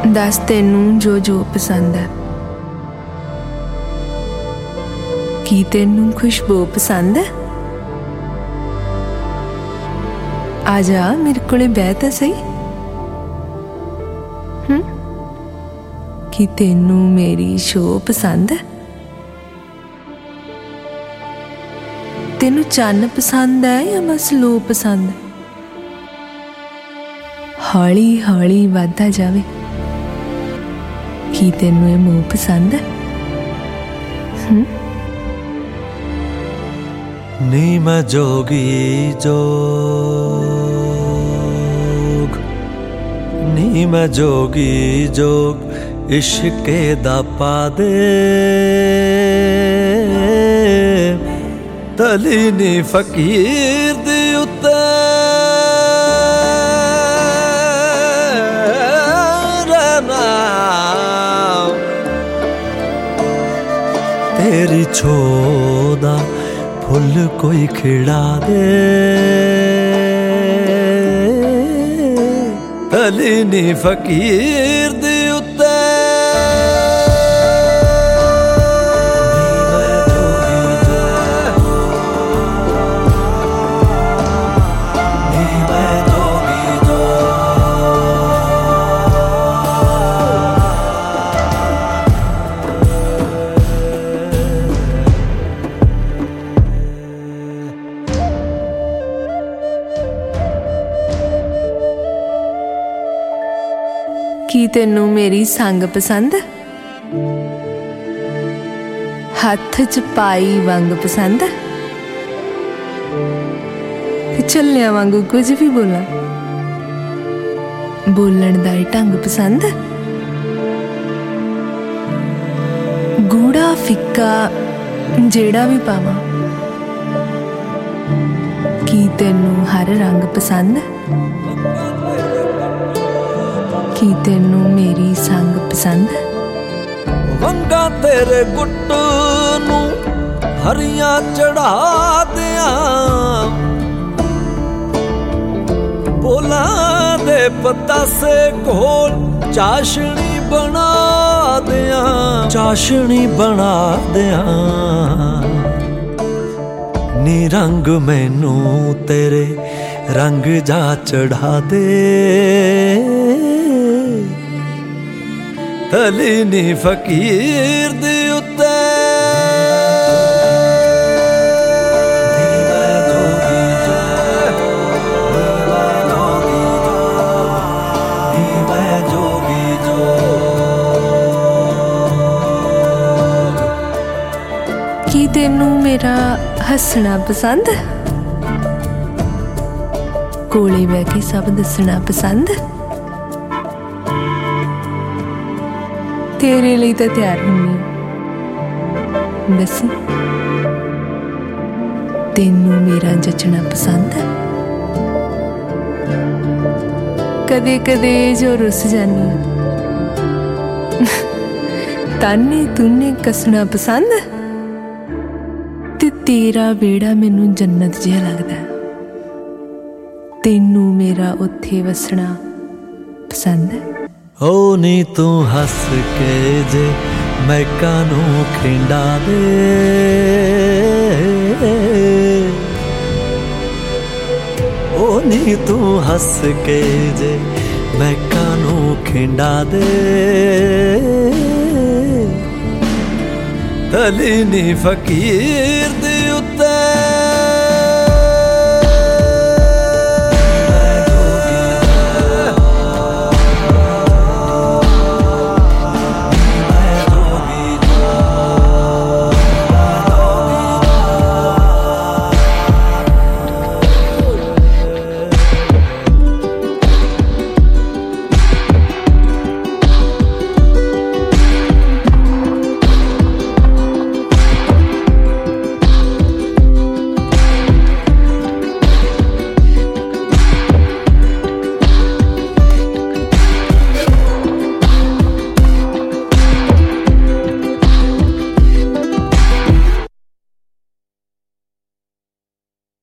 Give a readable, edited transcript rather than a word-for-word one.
दस तेनू जो जो पसंद है। की तेनू खुशबू पसंद है? आ जा मेरे कोले बह तां सही। कि तेनू मेरी शो पसंद है? तेनू चन्न पसंद है या मैं स्लो पसंद? हौली हौली वधदा जावे। की तेनू ये मुँह पसंद है? नी मैं जोगी जोग, नी मैं जोगी जोग इश्के दा पा दे। तली नी फकीर दी उत्ते रहना, तेरी छोदा फुल कोई खिड़ा दे। तली नी फकीर दी उत्ते की तेनू मेरी संग पसंद? हथ च पाई वंग पसंद? चलिया वांगू कुछ भी बोला, बोलन दा ढंग पसंद? गूढ़ा फिक्का जेड़ा भी पावां, की तेनू हर रंग पसंद? की तेनू मेरी संग पसंद? वंगा तेरे गुट नू हरियां चढ़ा दियां, बोला दे पतासे घोल चाशनी बना दियां, चाशनी बना दियां। नी रंग मैनू तेरे रंग जा चढ़ा दे। तली नी फकीर दी उत्ते की तेनू मेरा हसना पसंद? कोले बह के सब दसना पसंद? तेरे लिए तो तैयार हुन्नी, दसी तेनू मेरा जचना पसंद है? कदे कदे जो रुस जानी ताने तूने कसना पसंद? ते तेरा बेड़ा मैनू जन्नत जिहा लगदा, तेनू मेरा उत्थे वसना पसंद है? ओ नी तू हस के जे मैं कानू खिंडा दे। ओ नी तू हस के जे मैं कानू खिंडा दे। तली नी फकीर